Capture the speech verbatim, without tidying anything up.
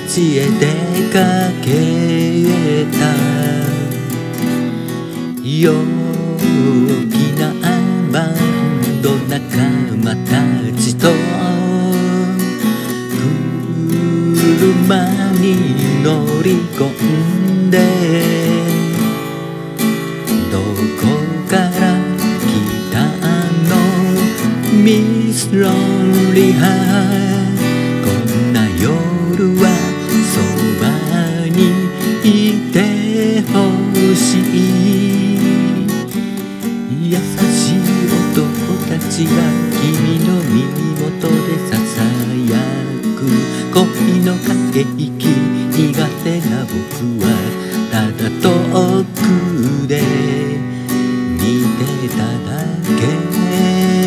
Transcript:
ちへ出かけた。陽気なバンド仲間たちと車に乗り込んで、どこから来たのミスロンリハ、こんな夜はそばにいてほしい。優しい男たちが君の耳元でささやく恋の駆け引き、苦手な僕はただ遠くで見てただけ。